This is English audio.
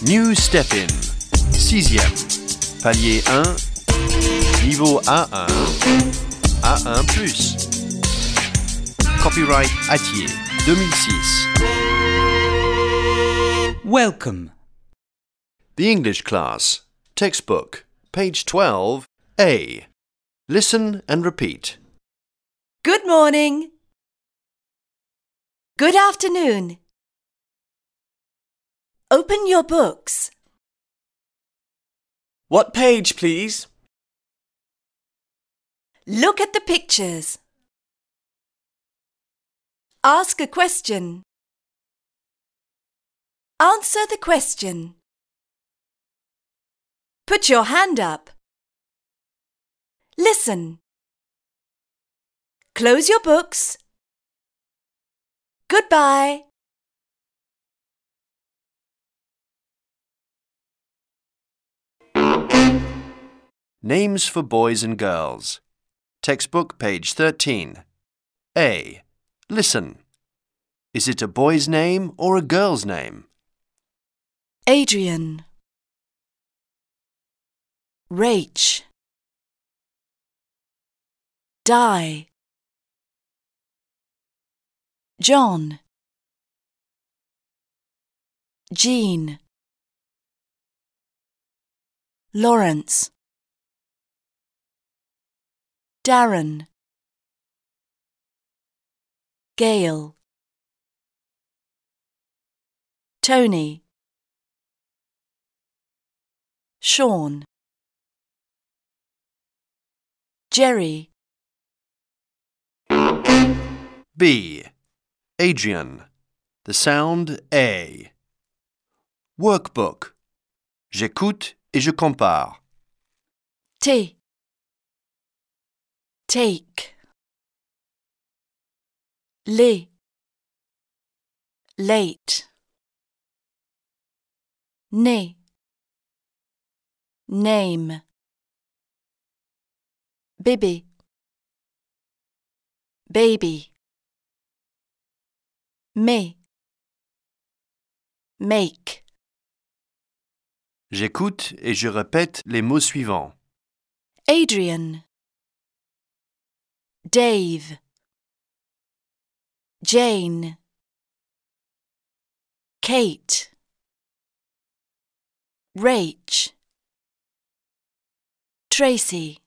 New Step-In. 6e. Palier 1. Niveau A1. A1+. Copyright Attier. 2006. Welcome. The English class. Textbook. Page 12. A. Listen and repeat. Good morning. Good afternoon. Open your books. What page, please? Look at the pictures. Ask a question. Answer the question. Put your hand up. Listen. Close your books. Goodbye. Names for boys and girls. Textbook, page 13. A. Listen. Is it a boy's name or a girl's name? Adrian. Rach. Di. John. Jean. Lawrence. Darren. Gail. Tony. Sean. Jerry. B. Adrian. The sound A. Workbook. J'écoute et je compare. T. Take. Les. Late. Né. Name. Bibi. Baby. Mais. Make. J'écoute et je répète les mots suivants. Adrian. Dave. Jane. Kate. Rach. Tracy.